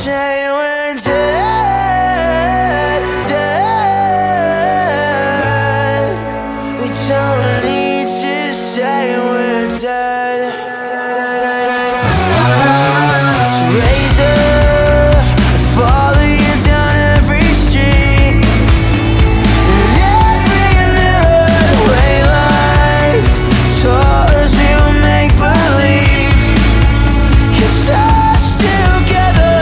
say we're dead, dead. We don't need to say we're